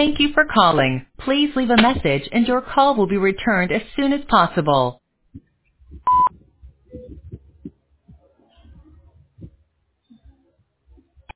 Thank you for calling. Please leave a message and your call will be returned as soon as possible.